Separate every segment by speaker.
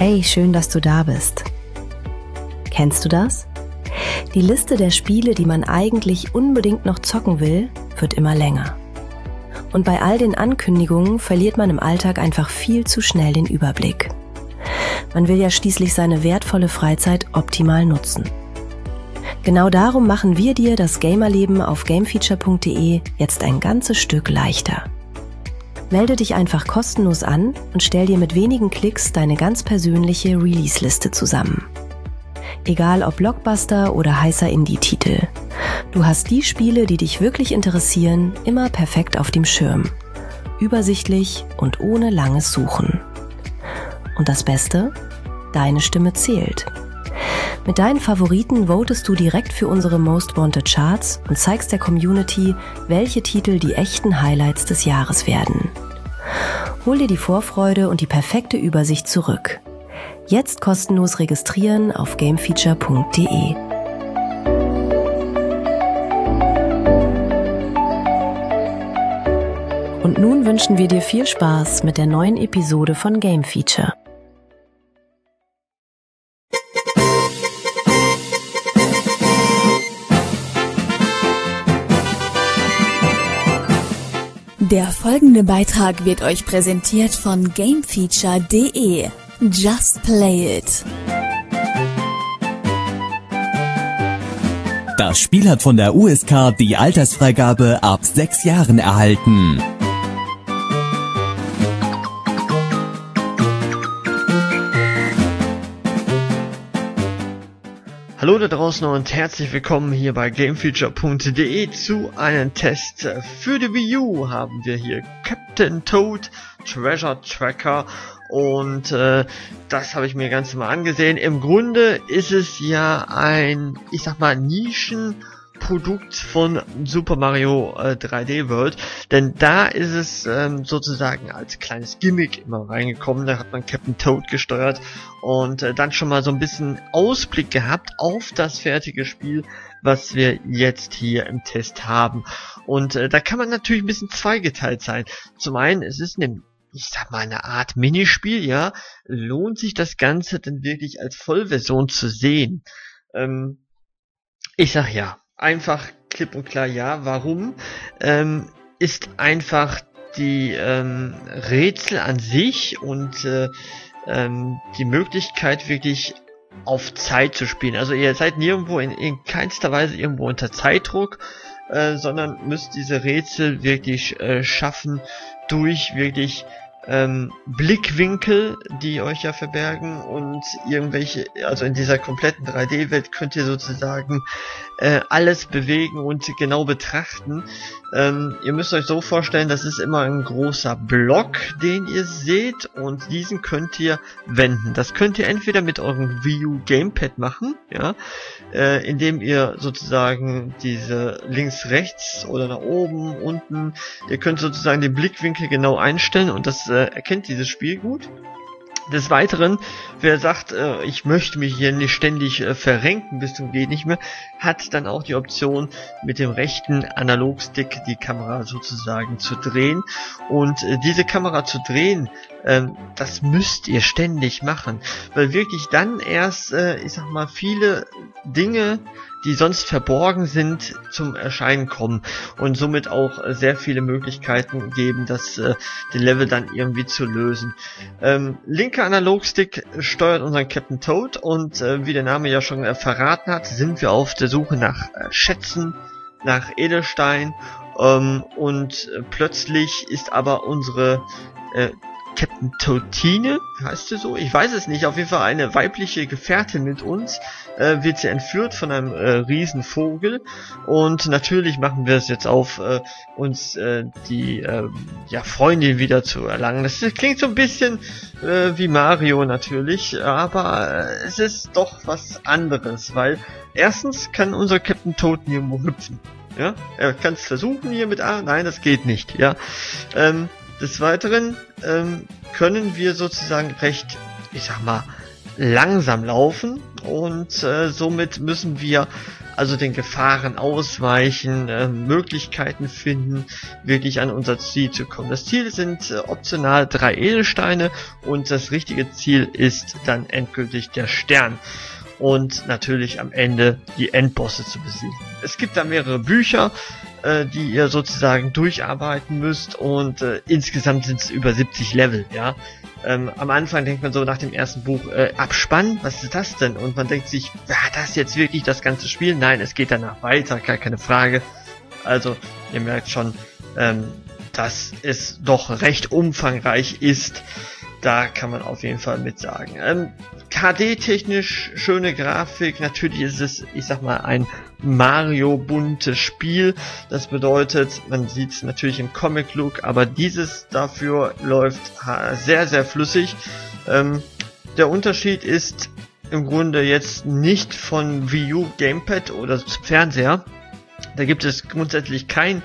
Speaker 1: Hey, schön, dass du da bist. Kennst du das? Die Liste der Spiele, die man eigentlich unbedingt noch zocken will, wird immer länger. Und bei all den Ankündigungen verliert man im Alltag einfach viel zu schnell den Überblick. Man will ja schließlich seine wertvolle Freizeit optimal nutzen. Genau darum machen wir dir das Gamerleben auf gamefeature.de jetzt ein ganzes Stück leichter. Melde dich einfach kostenlos an und stell dir mit wenigen Klicks deine ganz persönliche Release-Liste zusammen. Egal ob Blockbuster oder heißer Indie-Titel. Du hast die Spiele, die dich wirklich interessieren, immer perfekt auf dem Schirm. Übersichtlich und ohne langes Suchen. Und das Beste? Deine Stimme zählt. Mit deinen Favoriten votest du direkt für unsere Most Wanted Charts und zeigst der Community, welche Titel die echten Highlights des Jahres werden. Hol dir die Vorfreude und die perfekte Übersicht zurück. Jetzt kostenlos registrieren auf gamefeature.de. Und nun wünschen wir dir viel Spaß mit der neuen Episode von Game Feature.
Speaker 2: Der folgende Beitrag wird euch präsentiert von gamefeature.de. Just play it.
Speaker 3: Das Spiel hat von der USK die Altersfreigabe ab 6 Jahren erhalten.
Speaker 4: Hallo da draußen und herzlich willkommen hier bei gamefeature.de zu einem Test für die Wii U. Haben wir hier Captain Toad Treasure Tracker und das habe ich mir ganz mal angesehen. Im Grunde ist es ja ein, ich sag mal, Nischenprodukt von Super Mario 3D World, denn da ist es sozusagen als kleines Gimmick immer reingekommen. Da hat man Captain Toad gesteuert und dann schon mal so ein bisschen Ausblick gehabt auf das fertige Spiel, was wir jetzt hier im Test haben. Und da kann man natürlich ein bisschen zweigeteilt sein. Zum einen, es ist ich sag mal, eine Art Minispiel, ja. Lohnt sich das Ganze denn wirklich als Vollversion zu sehen? Ich sag ja. Einfach klipp und klar ja. Warum? Ist einfach die Rätsel an sich und die Möglichkeit wirklich auf Zeit zu spielen. Also ihr seid nirgendwo in keinster Weise irgendwo unter Zeitdruck, sondern müsst diese Rätsel wirklich schaffen durch wirklich Blickwinkel, die euch ja verbergen, und irgendwelche, also in dieser kompletten 3D-Welt könnt ihr sozusagen alles bewegen und genau betrachten. Ihr müsst euch so vorstellen, das ist immer ein großer Block, den ihr seht, und diesen könnt ihr wenden. Das könnt ihr entweder mit eurem Wii U Gamepad machen, ja, indem ihr sozusagen diese links, rechts oder nach oben, unten, ihr könnt sozusagen den Blickwinkel genau einstellen, und das erkennt dieses Spiel gut. Des Weiteren, wer sagt, ich möchte mich hier nicht ständig verrenken bis zum geht nicht mehr, hat dann auch die Option, mit dem rechten Analogstick die Kamera sozusagen zu drehen. Und diese Kamera zu drehen, das müsst ihr ständig machen, weil wirklich dann erst, ich sag mal, viele Dinge, die sonst verborgen sind, zum Erscheinen kommen und somit auch sehr viele Möglichkeiten geben, den Level dann irgendwie zu lösen. Linker Analogstick steuert unseren Captain Toad, und wie der Name ja schon verraten hat, sind wir auf der Suche nach Schätzen, nach Edelstein, und plötzlich ist aber unsere Captain Toadine, heißt sie so? Ich weiß es nicht. Auf jeden Fall eine weibliche Gefährtin mit uns. Wird sie entführt von einem Riesenvogel. Und natürlich machen wir es jetzt auf, uns die Freundin wieder zu erlangen. Das klingt so ein bisschen wie Mario natürlich, aber es ist doch was anderes, weil erstens kann unser Captain Toad nirgendwo hüpfen. Ja, er kann es versuchen hier mit A. Nein, das geht nicht. Ja. Des Weiteren können wir sozusagen recht, ich sag mal, langsam laufen, und somit müssen wir also den Gefahren ausweichen, Möglichkeiten finden, wirklich an unser Ziel zu kommen. Das Ziel sind optional 3 Edelsteine und das richtige Ziel ist dann endgültig der Stern. Und natürlich am Ende die Endbosse zu besiegen. Es gibt da mehrere Bücher, die ihr sozusagen durcharbeiten müsst und insgesamt sind es über 70 Level, ja. Am Anfang denkt man so nach dem ersten Buch, Abspann, was ist das denn? Und man denkt sich, war das jetzt wirklich das ganze Spiel? Nein, es geht danach weiter, gar keine Frage. Also, ihr merkt schon, dass es doch recht umfangreich ist. Da kann man auf jeden Fall mit sagen. KD-technisch schöne Grafik. Natürlich ist es, ich sag mal, ein Mario-buntes Spiel. Das bedeutet, man sieht es natürlich im Comic-Look, aber dieses dafür läuft sehr, sehr flüssig. Der Unterschied ist im Grunde jetzt nicht von Wii U Gamepad oder Fernseher. Da gibt es grundsätzlich kein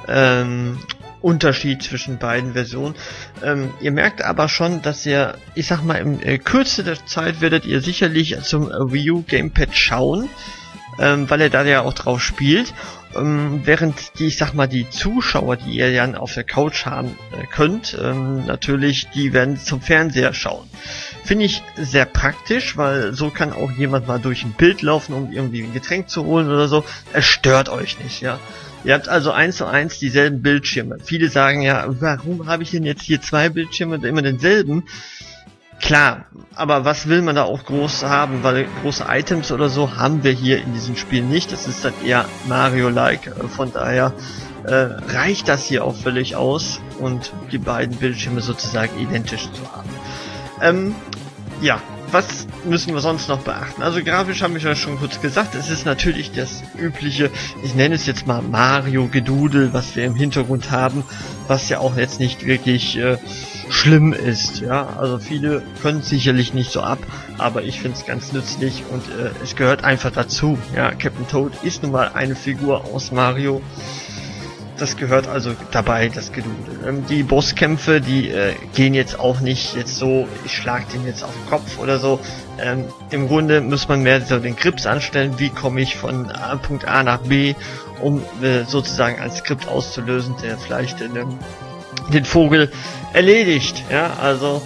Speaker 4: Unterschied zwischen beiden Versionen. Ihr merkt aber schon, dass ihr, ich sag mal, im Kürze der Zeit werdet ihr sicherlich zum Wii U Gamepad schauen, weil ihr da ja auch drauf spielt, während die, ich sag mal, die Zuschauer, die ihr dann auf der Couch haben könnt, natürlich, die werden zum Fernseher schauen. Finde ich sehr praktisch, weil so kann auch jemand mal durch ein Bild laufen, um irgendwie ein Getränk zu holen oder so. Es stört euch nicht, ja. Ihr habt also 1:1 dieselben Bildschirme. Viele sagen ja, warum habe ich denn jetzt hier 2 Bildschirme und immer denselben? Klar, aber was will man da auch groß haben, weil große Items oder so haben wir hier in diesem Spiel nicht. Das ist dann eher Mario-like, von daher reicht das hier auch völlig aus und die beiden Bildschirme sozusagen identisch zu haben. Ja, was müssen wir sonst noch beachten? Also grafisch habe ich ja schon kurz gesagt, es ist natürlich das übliche, ich nenne es jetzt mal Mario-Gedudel, was wir im Hintergrund haben, was ja auch jetzt nicht wirklich schlimm ist, ja, also viele können es sicherlich nicht so ab, aber ich finde es ganz nützlich und es gehört einfach dazu, ja, Captain Toad ist nun mal eine Figur aus Mario. Das gehört also dabei, das Gedudel. Die Bosskämpfe, die gehen jetzt auch nicht jetzt so, ich schlag den jetzt auf den Kopf oder so. Im Grunde muss man mehr so den Grips anstellen, wie komme ich von Punkt A nach B, um sozusagen ein Skript auszulösen, der vielleicht den Vogel erledigt. Ja, also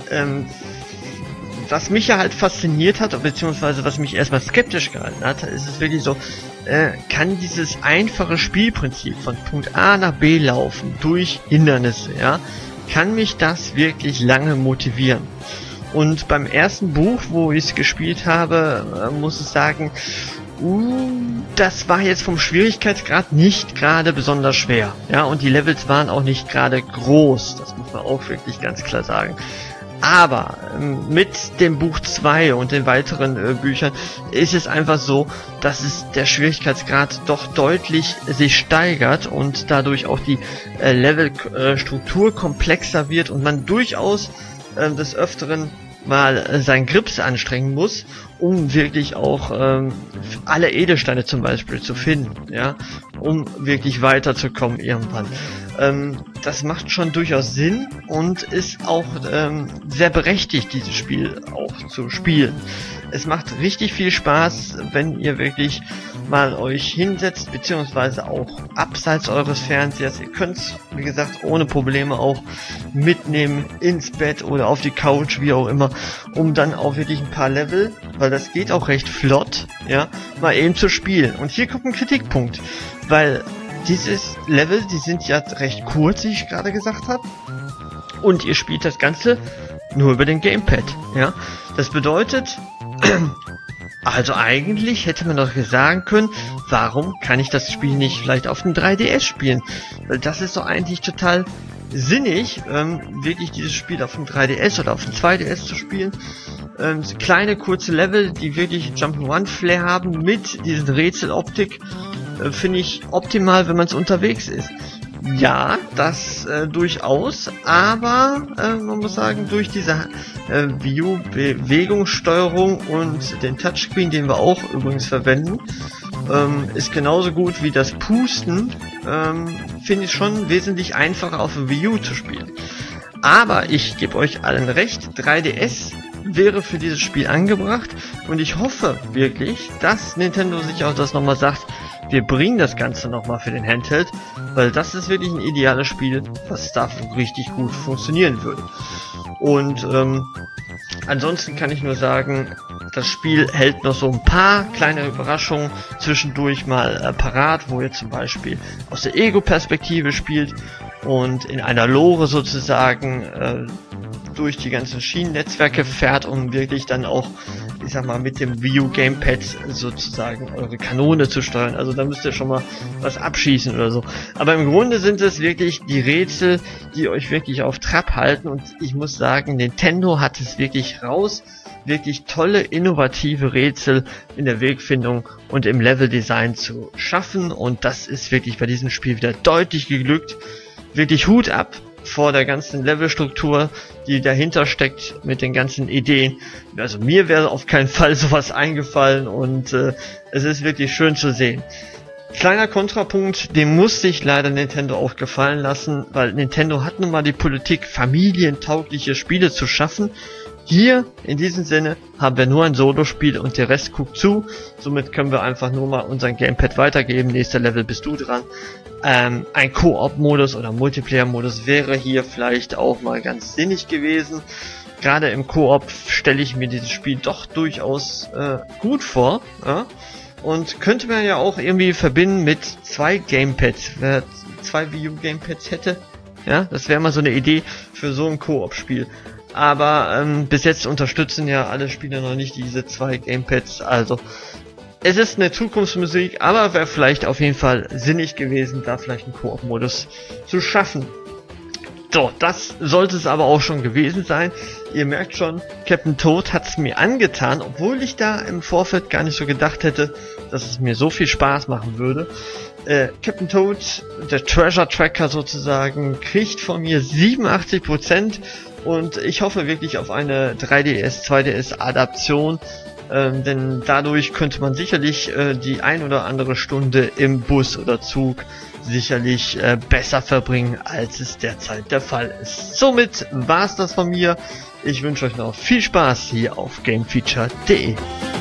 Speaker 4: was mich ja halt fasziniert hat, beziehungsweise was mich erstmal skeptisch gehalten hat, ist es wirklich so, kann dieses einfache Spielprinzip von Punkt A nach B laufen durch Hindernisse, ja, kann mich das wirklich lange motivieren. Und beim ersten Buch, wo ich es gespielt habe, muss ich sagen, das war jetzt vom Schwierigkeitsgrad nicht gerade besonders schwer, ja, und die Levels waren auch nicht gerade groß, das muss man auch wirklich ganz klar sagen. Aber mit dem Buch 2 und den weiteren Büchern ist es einfach so, dass es der Schwierigkeitsgrad doch deutlich sich steigert und dadurch auch die Levelstruktur komplexer wird und man durchaus des Öfteren mal seinen Grips anstrengen muss, um wirklich auch alle Edelsteine zum Beispiel zu finden, ja, um wirklich weiterzukommen irgendwann. Das macht schon durchaus Sinn und ist auch sehr berechtigt, dieses Spiel auch zu spielen. Es macht richtig viel Spaß, wenn ihr wirklich mal euch hinsetzt, beziehungsweise auch abseits eures Fernsehers. Ihr könnt es, wie gesagt, ohne Probleme auch mitnehmen ins Bett oder auf die Couch, wie auch immer, um dann auch wirklich ein paar Level, weil das geht auch recht flott, ja, mal eben zu spielen. Und hier kommt ein Kritikpunkt, weil dieses Level, die sind ja recht kurz, wie ich gerade gesagt habe, und ihr spielt das Ganze nur über den Gamepad, ja. Das bedeutet, also eigentlich hätte man doch sagen können, warum kann ich das Spiel nicht vielleicht auf dem 3DS spielen? Weil das ist doch eigentlich total sinnig, wirklich dieses Spiel auf dem 3DS oder auf dem 2DS zu spielen. Kleine, kurze Level, die wirklich Jump'n'Run-Flair haben mit diesen Rätseloptik, finde ich optimal, wenn man es unterwegs ist. Ja, das durchaus, aber man muss sagen, durch diese Wii U Bewegungssteuerung und den Touchscreen, den wir auch übrigens verwenden, ist genauso gut wie das Pusten, finde ich schon wesentlich einfacher auf der Wii U zu spielen. Aber ich gebe euch allen recht, 3DS wäre für dieses Spiel angebracht und ich hoffe wirklich, dass Nintendo sich auch das nochmal sagt, wir bringen das Ganze nochmal für den Handheld, weil das ist wirklich ein ideales Spiel, was da richtig gut funktionieren würde. Und ansonsten kann ich nur sagen, das Spiel hält noch so ein paar kleine Überraschungen zwischendurch mal parat, wo ihr zum Beispiel aus der Ego-Perspektive spielt und in einer Lore sozusagen durch die ganzen Schienennetzwerke fährt, um wirklich dann auch, ich sag mal, mit dem Wii U Gamepad sozusagen eure Kanone zu steuern. Also da müsst ihr schon mal was abschießen oder so. Aber im Grunde sind es wirklich die Rätsel, die euch wirklich auf Trab halten und ich muss sagen, Nintendo hat es wirklich raus, wirklich tolle, innovative Rätsel in der Wegfindung und im Leveldesign zu schaffen und das ist wirklich bei diesem Spiel wieder deutlich geglückt. Wirklich Hut ab vor der ganzen Levelstruktur, die dahinter steckt mit den ganzen Ideen. Also mir wäre auf keinen Fall sowas eingefallen und es ist wirklich schön zu sehen. Kleiner Kontrapunkt, den muss sich leider Nintendo auch gefallen lassen, weil Nintendo hat nun mal die Politik, familientaugliche Spiele zu schaffen. Hier, in diesem Sinne, haben wir nur ein Solo-Spiel und der Rest guckt zu. Somit können wir einfach nur mal unseren Gamepad weitergeben. Nächster Level bist du dran. Ein Koop-Modus oder Multiplayer-Modus wäre hier vielleicht auch mal ganz sinnig gewesen. Gerade im Koop stelle ich mir dieses Spiel doch durchaus gut vor. Ja? Und könnte man ja auch irgendwie verbinden mit 2 Gamepads. Wer 2 Wii U Gamepads hätte, ja, das wäre mal so eine Idee für so ein Koop-Spiel. Aber bis jetzt unterstützen ja alle Spieler noch nicht diese 2 Gamepads, also es ist eine Zukunftsmusik, aber wäre vielleicht auf jeden Fall sinnig gewesen, da vielleicht einen Koop-Modus zu schaffen. So, das sollte es aber auch schon gewesen sein. Ihr merkt schon, Captain Toad hat es mir angetan, obwohl ich da im Vorfeld gar nicht so gedacht hätte, dass es mir so viel Spaß machen würde. Captain Toad, der Treasure Tracker sozusagen, kriegt von mir 87% und ich hoffe wirklich auf eine 3DS, 2DS Adaption. Denn dadurch könnte man sicherlich die ein oder andere Stunde im Bus oder Zug sicherlich besser verbringen, als es derzeit der Fall ist. Somit war's das von mir. Ich wünsche euch noch viel Spaß hier auf GameFeature.de.